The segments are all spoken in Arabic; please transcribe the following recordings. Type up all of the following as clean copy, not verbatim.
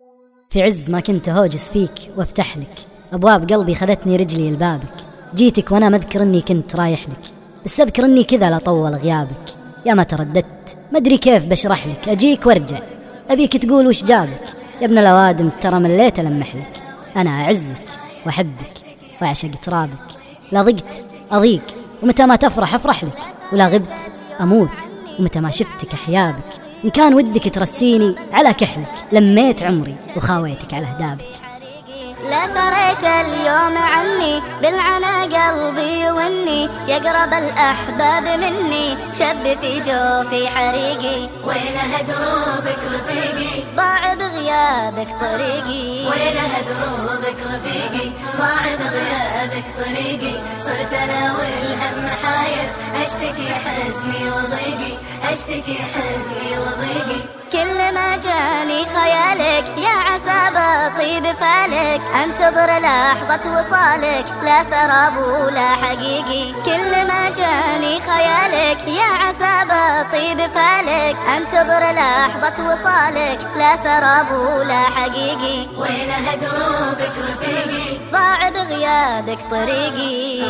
في عز ما كنت هوجس فيك وافتح لك أبواب قلبي، خذتني رجلي لبابك. جيتك وأنا مذكر أني كنت رايح لك، بس أذكر أني كذا لا طول غيابك. يا ما ترددت ما أدري كيف بشرح لك، أجيك وارجع أبيك تقول وش جابك. يا ابن الأوادم ترى مليت ألمح لك، أنا أعزك وأحبك وأعشق ترابك. لا ضقت أضيق ومتى ما تفرح أفرح لك، ولا غبت أموت ومتى ما شفتك أحيابك. إن كان ودك ترسيني على كحلك، لميت عمري وخاويتك على هدابك. لا سريت اليوم عني بالعنا قلبي يوني، يقرب الأحباب مني شب في جوفي حريقي. وينها دروبك رفيقي ضاع بغيابك طريقي، وينها دروبك رفيقي ضاع بغيابك طريقي. صرت أنا والهم حاير أشتكي حزني وضيقي، أشتكي حزني وضيقي. كل ما جاني خيالك يا عسى بطيب فالك، انتظر لحظة وصالك لا سراب ولا حقيقي. كل ما جاني خيالك يا عسى بطيب فالك، انتظر لحظة وصالك لا سراب ولا حقيقي. وينها دروبك رفيقي ضاع بغيابك طريقي.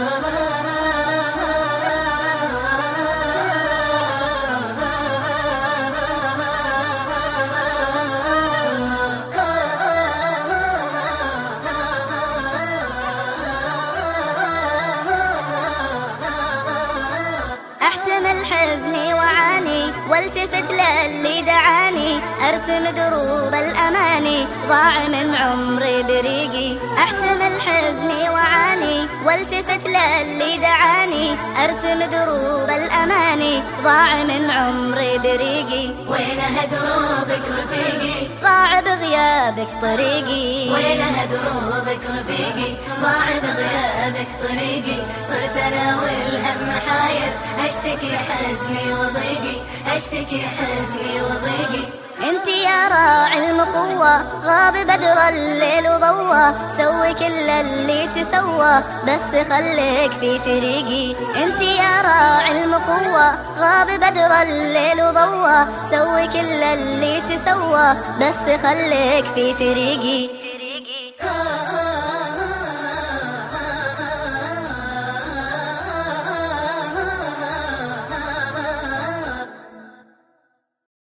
احتمل حزني وعاني والتفت للي دعاني، ارسم دروب الاماني ضاع من عمري بريقي. احتمل حزني وعاني والتفت للي دعاني، ارسم دروب الاماني ضاع من عمري بريقي. وينها دروبك رفيقي ضاع بغيابك طريقي، وينها دروبك رفيقي ضاع بغيابك طريقي. صرت انا والهم حاير أشتكي حزني وضيقي، أشتكي حزني وضيقي. انت يا راعي المقوى غاب بدر الليل وضوى، سوي كل اللي تسوى بس خليك في فريقي. انت يا راعي المقوى غاب بدر الليل وضوى، سوي كل اللي تسوى بس خليك في فريقي.